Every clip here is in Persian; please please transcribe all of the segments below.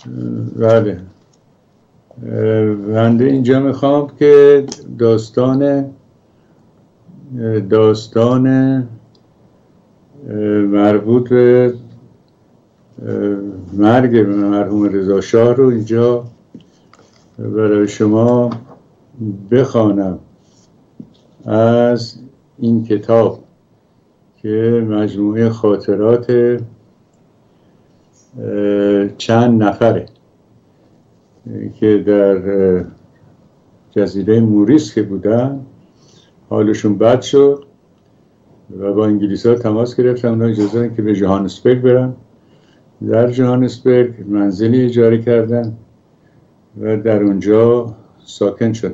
بله. بنده اینجا میخوام که داستان مربوط به مرگ مرحوم رضا شاه رو اینجا برای شما بخوانم از این کتاب که مجموعه خاطرات چند نفره که در جزیره موریس که بودن حالشون بد شد و با انگلیس ها تماس گرفتن. اونا اجازه دادن که به جوهانسبرگ برن. در جوهانسبرگ منزلی اجاره کردن و در اونجا ساکن شدن.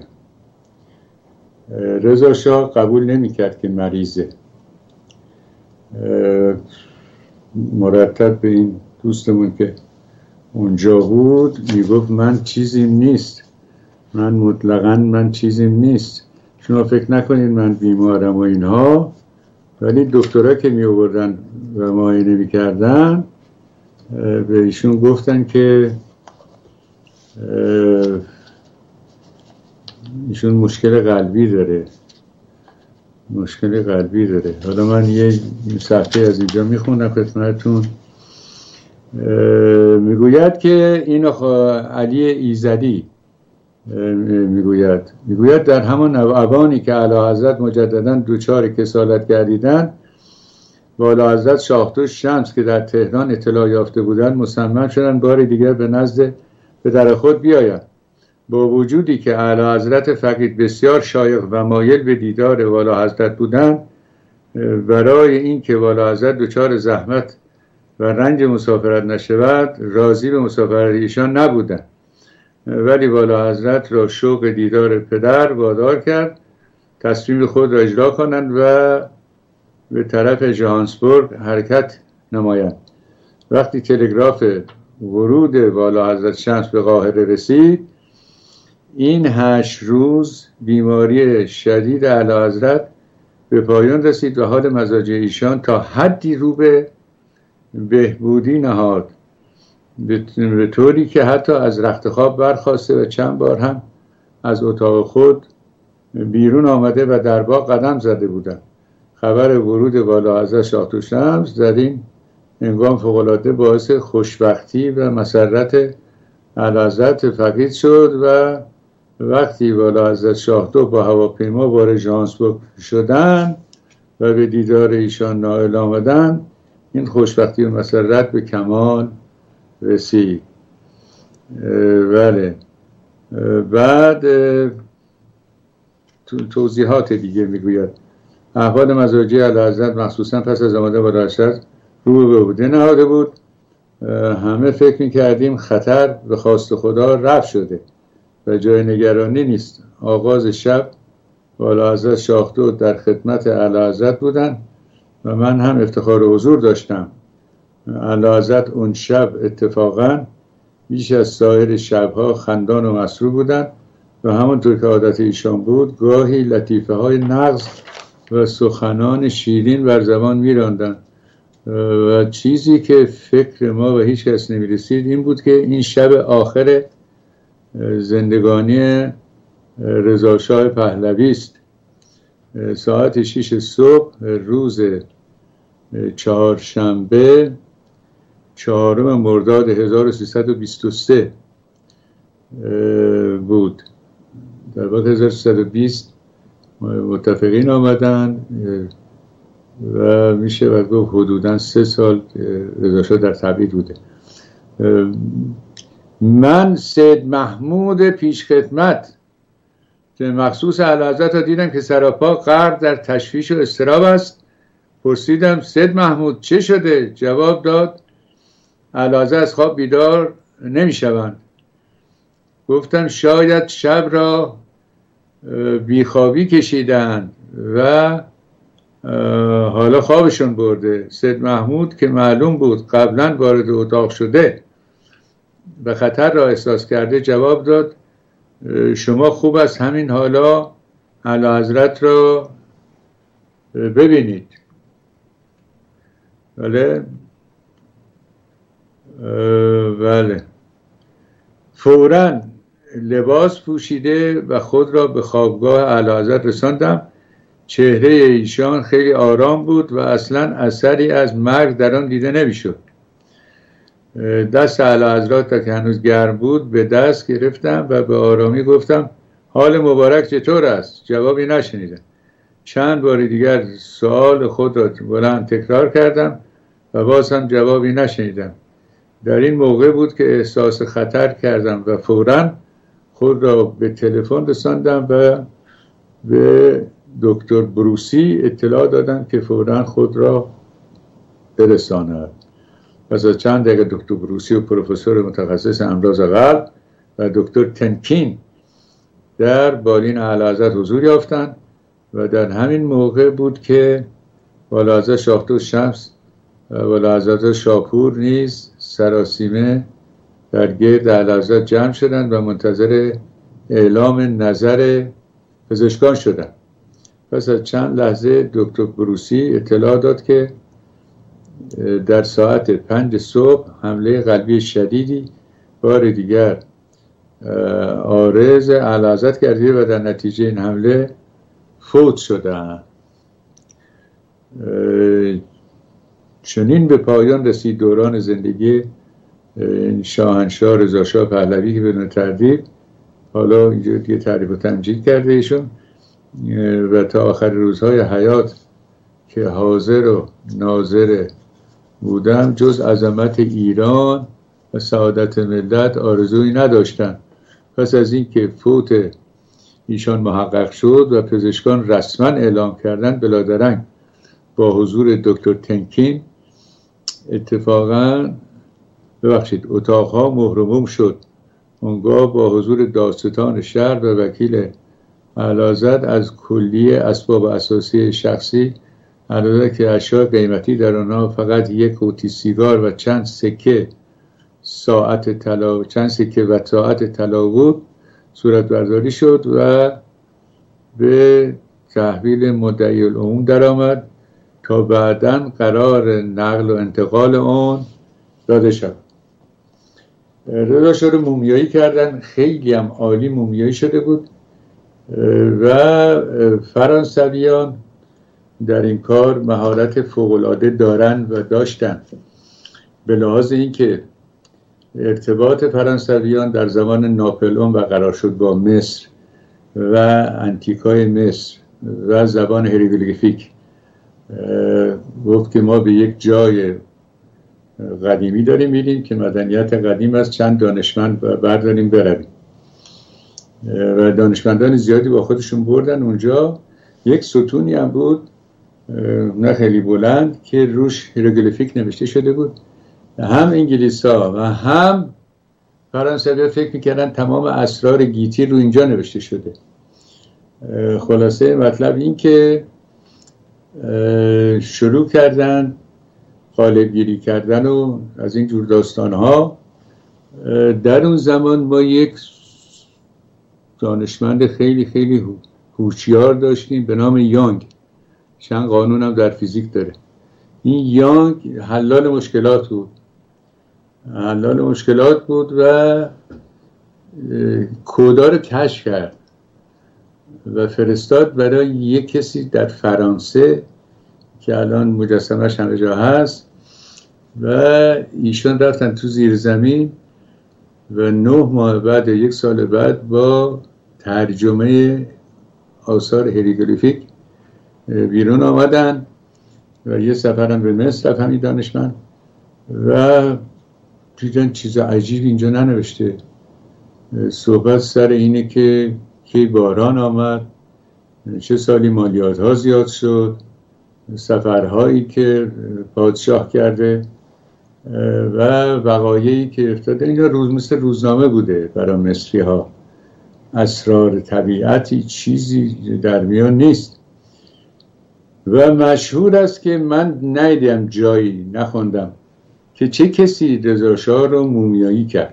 رضا شاه قبول نمی کرد که مریضه. مرتب به این دوستمون که اونجا بود میگفت من چیزیم نیست، من چیزیم نیست، شما فکر نکنید من بیمارم و اینها. ولی دکترها که می آوردن و معاینه می کردن به ایشون گفتن که ایشون مشکل قلبی داره. حالا من یه صفحه از اینجا میخونم خدمتتون. میگوید که این علی ایزدی میگوید در همان اوانی که اعلیحضرت مجددا دوچار کسالت گردیدند، والا حضرت شاه شمس که در تهران اطلاع یافته بودند مصمم شدند بار دیگر به نزد پدر خود بیایند. با وجودی که اعلی حضرت فقید بسیار شایق و مایل به دیدار والا حضرت بودند، برای این که والا حضرت دچار زحمت و رنج مسافرت نشود راضی به مسافرت ایشان نبودند. ولی والا حضرت را شوق دیدار پدر وادار کرد تصمیم خود را اجرا کنند و به طرف جوهانسبرگ حرکت نمایند. وقتی تلگراف ورود والا حضرت شمس به قاهره رسید، این 8 روز بیماری شدید اعلی حضرت به پایان رسید و حال مزاجی ایشان تا حدی رو به بهبودی نهاد، به طوری که حتی از رخت خواب برخاسته و چند بار هم از اتاق خود بیرون آمده و در باغ قدم زده بودند. خبر ورود والا حضرت شاه شمس در این هنگام فوق‌العاده باعث خوشبختی و مسرت اعلیحضرت فقید شد و وقتی والا حضرت شاه با هواپیما وارد جوهانسبرگ شدند و به دیدار ایشان نائل آمدند، این خوشبختی و مسرت به کمال رسید. بله. بعد توضیحات دیگه میگوید احوال مزاجی اعلیحضرت مخصوصا پس از آمدن والا حضرت رو به بوده نهاده بود. همه فکر میکردیم خطر به خواست خدا رفع شده و جای نگرانی نیست. آغاز شب والا حضرت شاه در خدمت اعلیحضرت بودند و من هم افتخار حضور داشتم. اعلیحضرت اون شب اتفاقا بیش از سایر شبها خندان و مسرور بودند و همونطور که عادت ایشان بود گاهی لطیفه های نغز و سخنان شیرین بر زبان می‌راندند و چیزی که فکر ما و هیچ کس نمی‌رسید این بود که این شب آخر زندگانی رضا شاه پهلوی است. ساعت 6 صبح روز چهارشنبه 4 مرداد 1323 بود. در واقع 1320 متفقین آمدن و میشه و گفت حدوداً 3 سال رضا شاه در تبعید بوده. من سید محمود پیشخدمت که مخصوص اعلیحضرت را دیدم که سراپا غرق در تشویش و اضطراب است. پرسیدم سید محمود چه شده؟ جواب داد اعلیحضرت از خواب بیدار نمیشوند. گفتم شاید شب را بیخوابی کشیدند و حالا خوابشون برده. سید محمود که معلوم بود قبلا وارد اتاق شده و خطر را احساس کرده جواب داد شما خوب است همین حالا اعلیحضرت را ببینید. بله. فوراً لباس پوشیده و خود را به خوابگاه اعلیحضرت رساندم. چهره ایشان خیلی آرام بود و اصلا اثری از مرگ در آن دیده نمیشد. دست اعلیحضرت که هنوز گرم بود به دست گرفتم و به آرامی گفتم حال مبارک چطور است؟ جوابی نشنیدم. چند بار دیگر سوال خود را بلند تکرار کردم و باز هم جوابی نشنیدم. در این موقع بود که احساس خطر کردم و فوراً خود را به تلفن رساندم و به دکتر بروسی اطلاع دادم که فوراً خود را برساند. پس از چند دقیقه دکتر بروسی و پروفسور متخصص امراض قلب و دکتر تنکین در بالین اعلیحضرت حضور یافتند و در همین موقع بود که والاحضرت شاه شمس و والاحضرت شاپور نیز سراسیمه در گرد اعلیحضرت جمع شدند و منتظر اعلام نظر پزشکان شدند. پس از چند لحظه دکتر بروسی اطلاع داد که در ساعت 5 صبح حمله قلبی شدیدی بار دیگر عارض اعلیحضرت گردیده و در نتیجه این حمله فوت شدند. چنین به پایان رسید دوران زندگی شاهنشاه رضا شاه پهلوی که بدون تردید حالا اینجا دیگه تعریف و تمجید کرده ایشون و تا آخر روزهای حیات که حاضر و ناظر بودم جز عظمت ایران و سعادت ملت آرزویی نداشتم. پس از این که فوت ایشان محقق شد و پزشکان رسما اعلام کردن بلادرنگ با حضور دکتر تنکین اتفاقا اتاقها مهرموم شد. اونگاه با حضور دادستان شهر و وکیل اعلیحضرت از کلیه اسباب اساسی شخصی علاوه که اشیاء قیمتی در آنها فقط یک قوطی سیگار و چند سکه و ساعت طلا بود صورت برداری شد و به تحویل مدعی العموم درآمد تا بعداً قرار نقل و انتقال اون داده شد. رضا شاه رو مومیایی کردن، خیلی هم عالی مومیایی شده بود و فرانسویان در این کار مهارت فوق‌العاده دارن و داشتن به لحاظ اینکه ارتباط فرانسویان در زمان ناپلئون برقرار شد با مصر و انتیکای مصر و زبان هیروگلیفیک. گفت که ما به یک جای قدیمی داریم میریم که مدنیت قدیم از چند دانشمند برداریم برویم و دانشمندان زیادی با خودشون بردن. اونجا یک ستونی هم بود نه خیلی بلند که روش هیروگلیفیک نوشته شده بود. هم انگلیس‌ها و هم فرانسوی‌ها فکر میکردن تمام اسرار گیتی رو اینجا نوشته شده. خلاصه مطلب این که شروع کردن قالب‌گیری کردن و از این جور داستان‌ها. در اون زمان ما یک دانشمند خیلی خیلی هوشیار داشتیم به نام یانگ. چند قانون هم در فیزیک داره. این یانگ حلال مشکلات بود و کدا رو کشف کرد و فرستاد برای یک کسی در فرانسه که الان مجسمه‌اش همه جا هست و ایشون رفتن تو زیر زمین و 9 ماه بعد، 1 سال بعد، با ترجمه آثار هیروگلیفیک بیرون آمدن و یه سفرم به مصر رفت همین دانشمند و دیدن چیز عجیبی اینجا ننوشته. صحبت سر اینه که کی باران آمد، چه سالی مالیات ها زیاد شد، سفرهایی که پادشاه کرده و وقایعی که افتاده. اینا مثل روزنامه بوده برای مصری ها. اسرار طبیعتی چیزی در میان نیست و مشهور است که من ندیدم جایی، نخوندم که چه کسی رضا شاه رو مومیایی کرد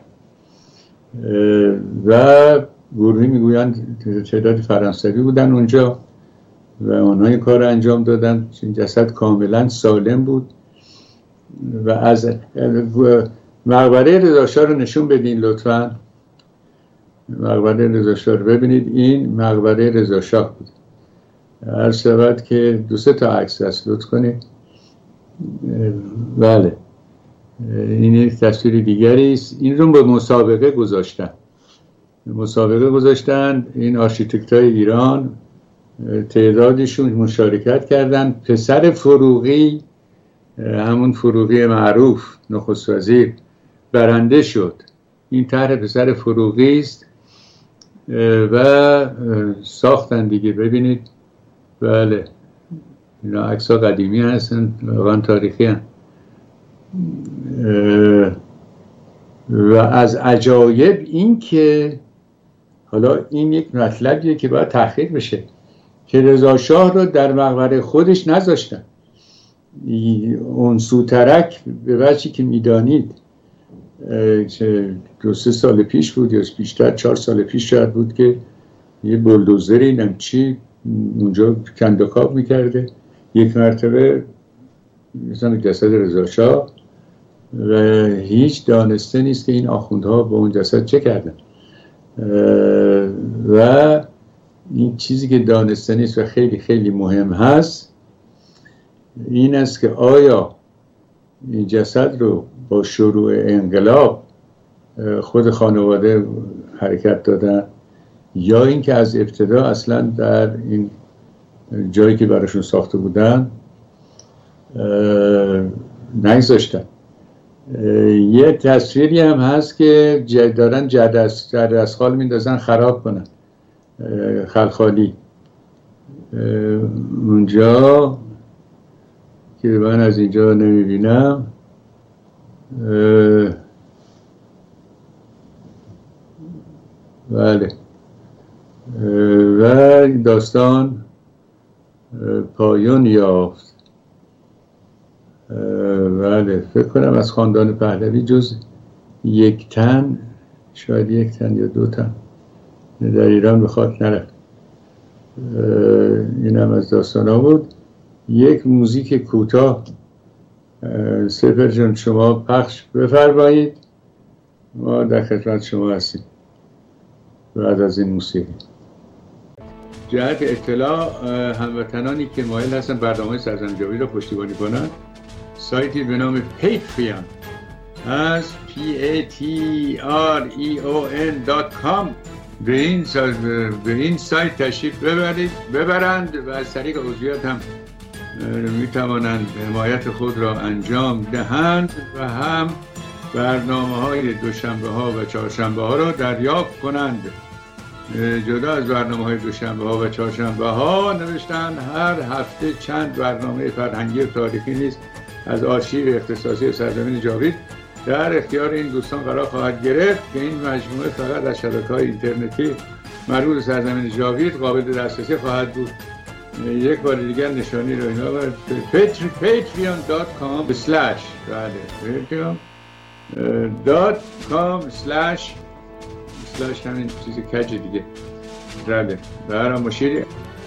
و گروهی میگویند تعداد فرانسوی بودن اونجا و آنها این کار رو انجام دادن. این جسد کاملا سالم بود و از مقبره رضا شاه رو نشون بدین لطفاً. مقبره رضا شاه رو ببینید. این مقبره رضا شاه بود. هر شود که 2-3 تا عکس هست، لطف کنید. بله، این یک تصویر دیگری است. این رو به مسابقه گذاشتن. این آرشیتکت‌های ایران تعدادشون مشارکت کردن. پسر فروغی، همون فروغی معروف نخست وزیر، برنده شد. این طرح پسر فروغی است و ساختن دیگه. ببینید، بله، اینا عکس‌ها قدیمی هستن، واقعا تاریخی هستن. و از عجایب این که حالا این یک مطلبیه که باید تحقیق بشه که رضا شاه رو در مقبره خودش نذاشتن. اون سوترک به وجهی که میدانید 2-3 سال پیش بود یا بیشتر، 4 سال پیش شاید بود، که یه بلدوزری نمچی اونجا کندوکاو میکرده. یک مرتبه مثلا جسد رضا شاه و هیچ دانسته نیست که این آخوندها با اون جسد چه کردن. و این چیزی که دانسته نیست و خیلی خیلی مهم هست این است که آیا این جسد رو با شروع انقلاب خود خانواده حرکت دادن یا اینکه از ابتدا اصلا در این جایی که براشون ساخته بودن نگذاشتن. یه تصویری هم هست که دارن جرثخال میندازن خراب کنن، خلخالی. اونجا که من از اینجا نمیبینم، بله، و داستان پایان یافت. بله، فکر کنم از خاندان پهلوی جز 1 تن، شاید 1 تن یا 2 تن در ایران به خاک نرفت. این هم از داستان ها بود. یک موزیک کوتاه سپر جان شما پخش بفرمایید، ما در خدمت شما هستیم بعد از این موسیقی. جهت اطلاع هموطنانی که مایل هستن برنامه سرزمین جاوید را پشتیبانی کنند، سایتی به نام پیتریون از patreon.com به این سایت تشریف ببرند و از طریق عضویت هم می توانند حمایت خود را انجام دهند و هم برنامه‌های دوشنبه‌ها و چهارشنبه‌ها را دریافت کنند. جدا از برنامه‌های دوشنبه‌ها و چهارشنبه‌ها نوشتن هر هفته چند برنامه فرهنگی و تاریخی نیز از آرشیو اختصاصی سرزمین جاوید در اختیار این دوستان قرار خواهد گرفت که این مجموعه فقط از شبکه‌های اینترنتی مربوط به سرزمین جاوید قابل دسترسی خواهد بود. یک بار دیگر نشانی رو اینا بر patreon.com/ بله patreon.com/ همین چیز کج دیگه. بله، برام مشیری.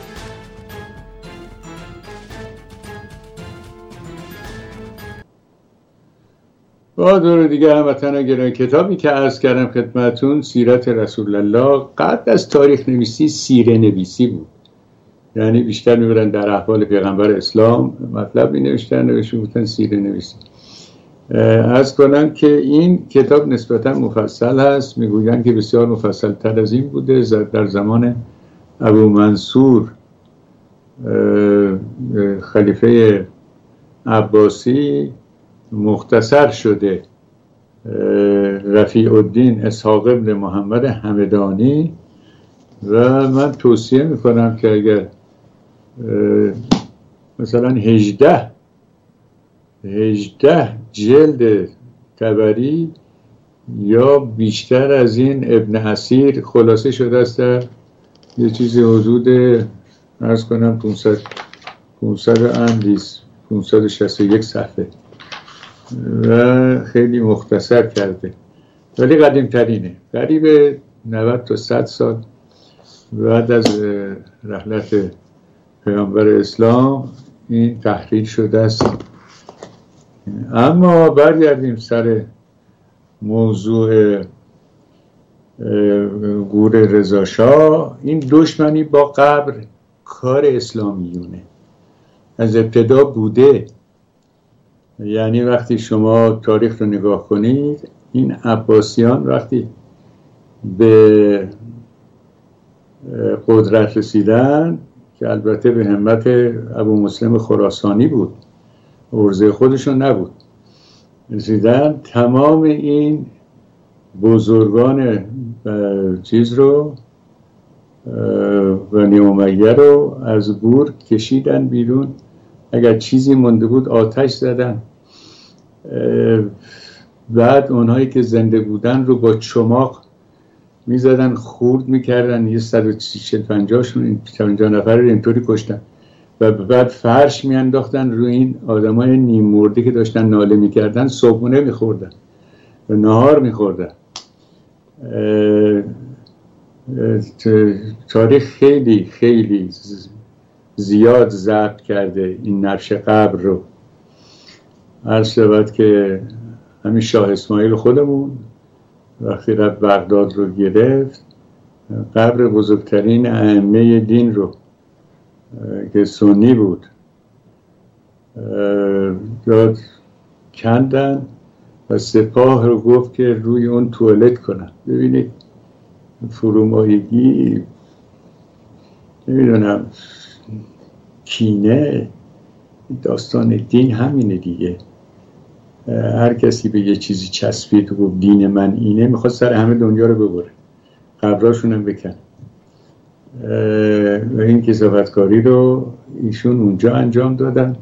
با دور دیگه هموطنان گرامی، کتابی که عرض کردم خدمتون سیرت رسول الله قبل از تاریخ نویسی سیره نویسی بود. یعنی بیشتر میبرن در احوال پیغمبر اسلام مطلب می نوشتن بودن سیره نویسی. عرض کنم که این کتاب نسبتا مفصل هست. میگویند که بسیار مفصل تر از این بوده. در زمان ابو منصور خلیفه عباسی مختصر شده. رفیع الدین اسحاق ابن محمد همدانی. و من توصیه میکنم که اگر مثلا 18 جلد طبری یا بیشتر از این ابن اسیر خلاصه شده است در یه چیزی حدود عرض کنم 561 صفحه و خیلی مختصر کرده، ولی قدیم ترینه. قریب 90 تا 100 سال بعد از رحلت پیامبر اسلام این تحریر شده است. اما برگردیم سر موضوع گور رضا شاه، این دشمنی با قبر کار اسلامیونه از ابتدا بوده. یعنی وقتی شما تاریخ رو نگاه کنید، این عباسیان وقتی به قدرت رسیدن که البته به همت ابو مسلم خراسانی بود، عرضه خودشون نبود، رسیدن تمام این بزرگان چیز رو بنی امیه رو از گور کشیدن بیرون. اگر چیزی مونده بود آتش زدن. بعد اونهایی که زنده بودن رو با چماق میزدن، خورد میکردن، یه 150 نفر رو اینطوری کشتن و بعد فرش میانداختن روی این آدمای نیم مرده که داشتن ناله میکردن، صبحونه میخوردن و نهار میخوردن. تاریخ خیلی خیلی زیاد ضبط کرده این نقش قبر رو. عرض شود که همین شاه اسماعیل خودمون وقتی رفت بغداد رو گرفت، قبر بزرگترین ائمه دین رو که سنی بود داد کندن و سپاه رو گفت که روی اون توالت کنن. ببینید فرومایگی، نمیدونم، کینه، داستان دین همینه دیگه. هر کسی به یه چیزی چسبید و گفت دین من اینه، میخواد سر همه دنیا رو ببره، قبراشون هم بکن. و این کثافتکاری رو ایشون اونجا انجام دادن.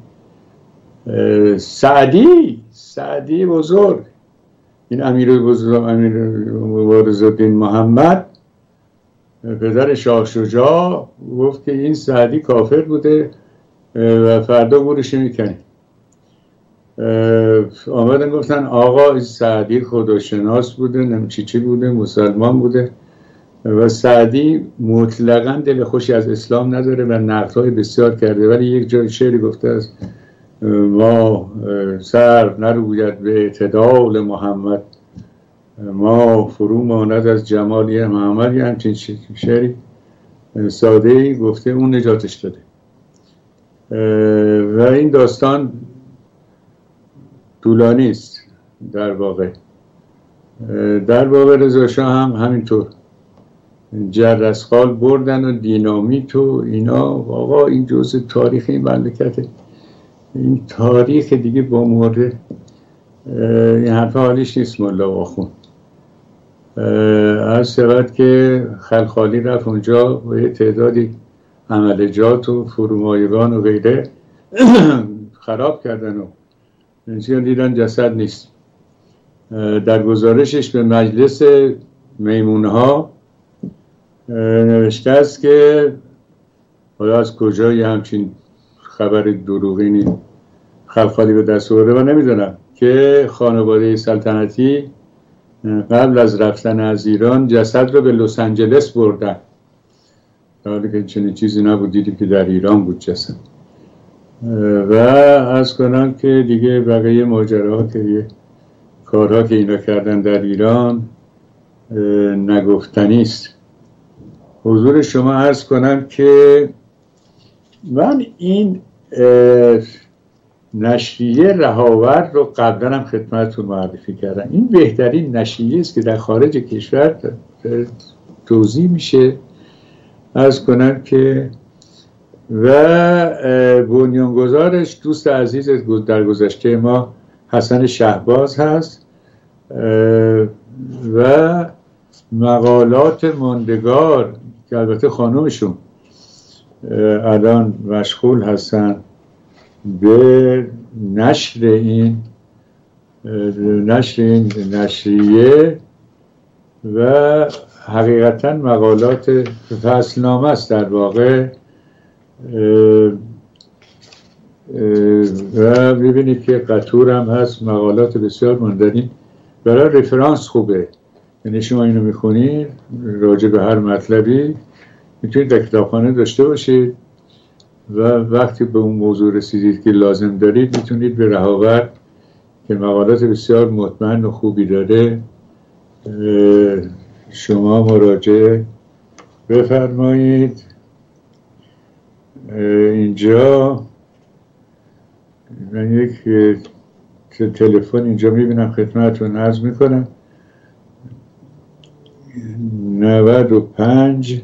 سعدی بزرگ، این امیر بزرگ، امیر مبارزالدین محمد پدر شاه شجاع گفت که این سعدی کافر بوده و فردا گورش میکنی. آمدن گفتن آقا این سعدی خداشناس بوده، نمیچی چی بوده، مسلمان بوده و سعدی مطلقاً دل خوشی از اسلام نداره و نقدهای بسیار کرده، ولی یک جای شعری گفته است ما سر نروید به اعتدال محمد، ما فرو ماند از جمالی محمد. یه همچین شعری ساده‌ای گفته، اون نجاتش داده. و این داستان طولانی است. در واقع رضا شاه هم همینطور جرثقال بردن و دینامیت و اینا. آقا این جزء تاریخ این مملکته، این تاریخ دیگه با مورد این حرفه حالیش نیست. ملا آخون از شود که خلخالی رفت اونجا و یه تعدادی عملجات و فرومایگان و غیره خراب کردن و انسان دیدن جسد نیست. در گزارشش به مجلس میمونه ها نوشته است که حالا از کجا یه همچین خبر دروغینی خلخالی به دست آورده و نمیدونم، که خانواده سلطنتی قبل از رفتن از ایران جسد رو به لس آنجلس بردن، در حالی که چنین چیزی نبود، دیدیم که در ایران بود جسد. و از کنم که دیگه بقیه ماجراها که کارها که اینا کردن در ایران نگفتنی است. حضور شما عرض کنم که من این نشریه رهاور رو قبلا هم خدمتتون معرفی کردم. این بهترین نشریه است که در خارج کشور توزیع میشه. عرض کنم که و بنیانگذارش دوست عزیز در گذشته ما حسن شهباز هست و مقالات ماندگار که البته خانومشون الان مشغول هستن به نشر این نشریه و حقیقتا مقالات فصلنامه است در واقع. و ببینید که قطور هم هست، مقالات بسیار ماندنی، برای رفرانس خوبه. یعنی شما اینو میخونید راجع به هر مطلبی میتونید در کتابخانه داشته باشید و وقتی به اون موضوع رسیدید که لازم دارید میتونید به رهاور که مقالات بسیار مطمئن و خوبی داره شما مراجعه بفرمایید. اینجا من یک تلفن اینجا میبینم خدمتتون عرض میکنم. 95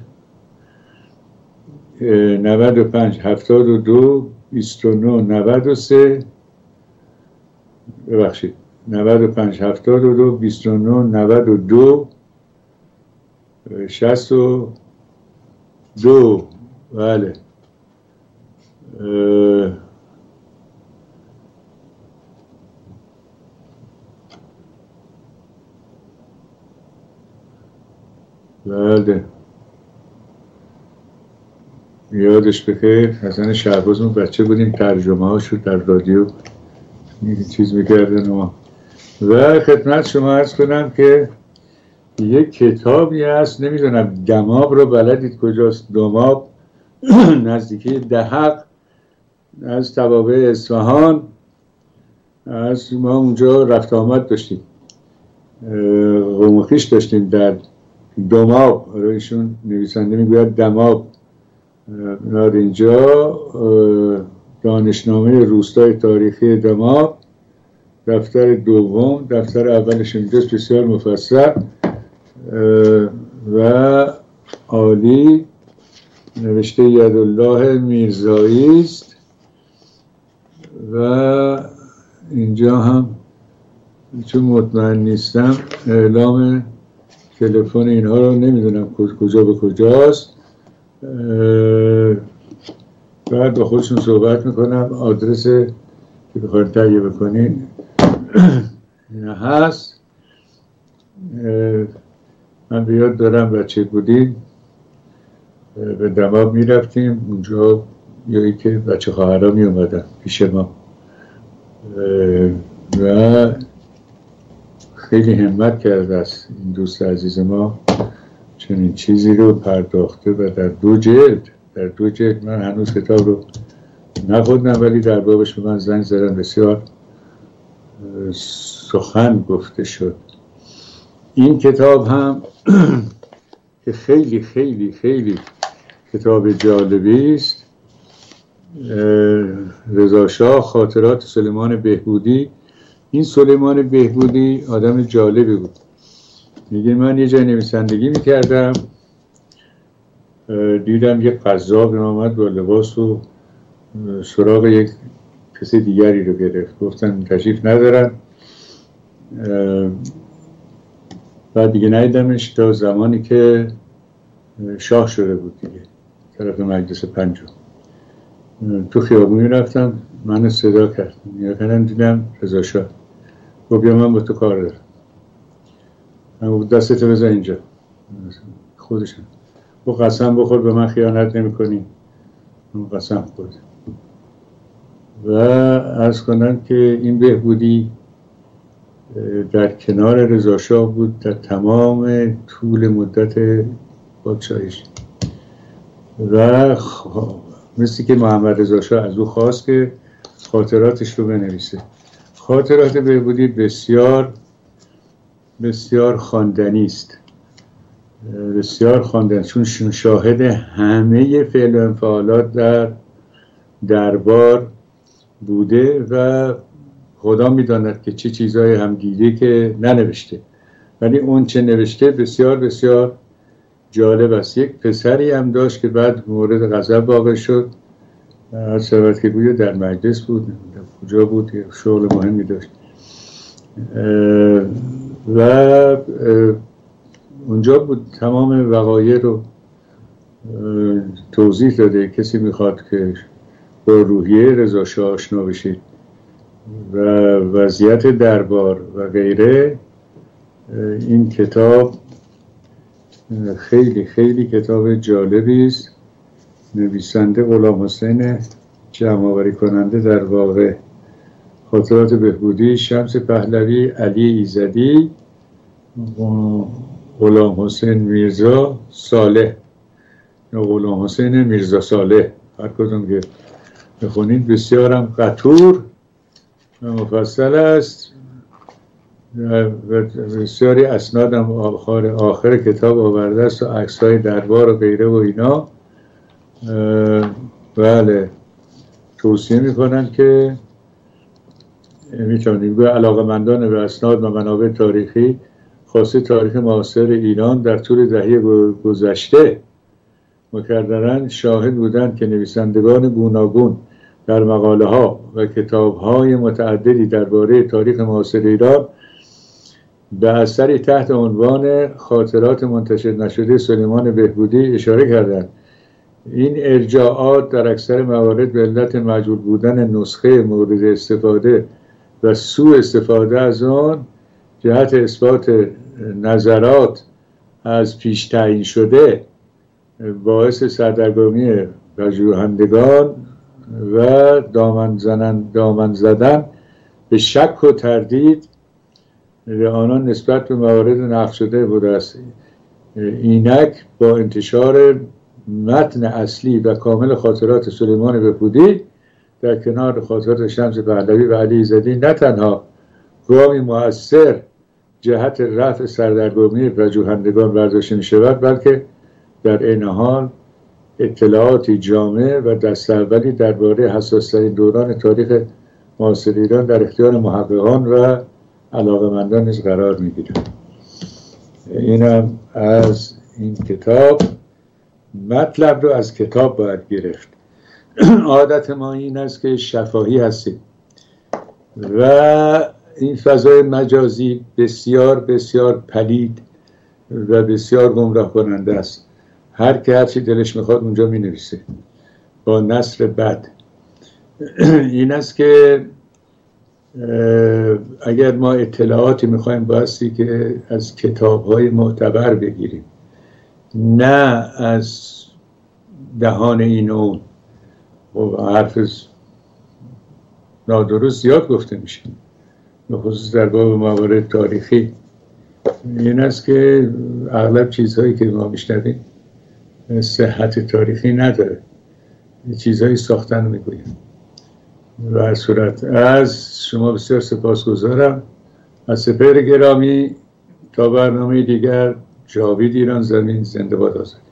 72 29 93 ببخشید 95 72 29 92 62 بله. بله یادش بخیر. حسن شهباز ما بچه بودیم ترجمه هاشو در رادیو چیز میکردن و خدمت شما عرض کنم که یک کتابی هست، نمیدونم دماب رو بلدید کجاست؟ دماب نزدیکی دهق از توابع اصفهان. از ما اونجا رفت آمد داشتیم، قوم و خویش داشتیم در دماب. ایشون نویسنده میگوید دماب. در اینجا دانشنامه روستای تاریخی دماب دفتر دوم، دفتر اولش اینجاست، بسیار مفصل و عالی، نوشته یدالله میرزایی است. و اینجا هم چون مطمئن نیستم اعلام تلفن اینها رو نمیدونم کجا به کجاست. بعد با خودشون صحبت میکنم. آدرس که بخواید تهیه بکنین این هست. من بیاد دارم بچه بودیم به دماب میرفتیم اونجا، یا ای که بچه خواهرها می اومدن پیش ما و خیلی همت کرده است این دوست عزیز ما چنین چیزی رو پرداخته و در دو جلد من هنوز کتاب رو نخوندم ولی در بابش به من زنگ زدن، بسیار سخن گفته شد. این کتاب هم که خیلی خیلی خیلی کتاب جالبی است، رضا شاه خاطرات سلیمان بهبودی. این سلیمان بهبودی آدم جالبی بود. میگه من یه جای نویسندگی میکردم، دیدم یک قزاق آمد با لباس و سراغ یک کسی دیگری رو گرفت. گفتن تشریف ندارن. بعد دیگه ندیدمش تا زمانی که شاه شده بود دیگه، طرف مجلس پنجم. تو خیابونی رفتم، منو صدا کرد، کردم دیدم رضا شاه. گفت بیا من با تو کار دارم. من دستتو بذار اینجا. خودشون گفت قسم بخور به من خیانت نمی کنی. من قسم خورد. و عرض کنم که این بهبودی در کنار رضا شاه بود در تمام طول مدت پادشاهیش و مثل که محمد رضا شاه از او خواست که خاطراتش رو بنویسه. خاطرات بهبودی بسیار بسیار خواندنی است، بسیار خواندنی، چون شاهد همه فعل و انفعالات در دربار بوده و خدا میداند که چه چیزهای همگیری که ننوشته، ولی اون چه نوشته بسیار بسیار جالب است. یک پسری هم داشت که بعد مورد غضب واقع شد، هر شود که گویا در مجلس بود، کجا بود، شغل مهمی داشت و اونجا بود تمام وقایع رو توضیح داده. کسی میخواد که با روحیه رضا شاه آشنا بشید و وضعیت دربار و غیره، این کتاب خیلی خیلی کتاب جالبی است. نویسنده غلام حسین جمع‌آوری کننده در واقع خاطرات بهبودی، شمس پهلوی، علی ایزدی، غلام حسین میرزا صالح یا غلام حسین میرزا صالح، هر کدوم که بخونید بسیارم قطور و مفصل است بسیاری اسناد هم آخر کتاب آورده است و عکس‌های دربار و غیره و اینا. بله توصیه میکنن که میتونید به علاقه‌مندان به اسناد و منابع تاریخی خاصه تاریخ معاصر ایران در طول دهه گذشته مکررن شاهد بودند که نویسندگان گوناگون در مقاله ها و کتاب های متعددی درباره تاریخ معاصر ایران به اثری تحت عنوان خاطرات منتشر نشده سلیمان بهبودی اشاره کردند. این ارجاعات در اکثر موارد به علت مجهول بودن نسخه مورد استفاده و سوء استفاده از آن جهت اثبات نظرات از پیش تعیین شده باعث سردرگمی پژوهندگان و دامن زدن به شک و تردید آنان نسبت به موارد نقل شده بوده است. اینک با انتشار متن اصلی و کامل خاطرات سلیمان بهبودی در کنار خاطرات شمس پهلوی و علی ایزدی نه تنها گامی مؤثر جهت رفع سردرگمی پژوهندگان برداشته می شود، بلکه در عین حال اطلاعاتی جامع و دستاولی درباره حساس‌ترین دوران تاریخ معاصر ایران در اختیار محققان و علاقه‌مندان نیز قرار می‌گیرد. اینم از این کتاب. مطلب رو از کتاب باید گرفت. عادت ما این است که شفاهی هستیم و این فضای مجازی بسیار بسیار پلید و بسیار گمراه کننده است. هر که هرچی دلش میخواد اونجا مینویسه با نثر بد. این است که اگر ما اطلاعاتی میخوایم بایستی که از کتاب‌های معتبر بگیریم، نه از دهان این و اون. و حرف نادرست زیاد گفته میشه به خصوص در باب موارد تاریخی. این است که اغلب چیزهایی که ما میشنویم صحت تاریخی نداره، چیزهایی ساختن میگویم. و هر صورت از شما بسیار سپاسگزارم. از سپهر گرامی تا برنامه دیگر. جاوید ایران زمین. زنده باد آزادی.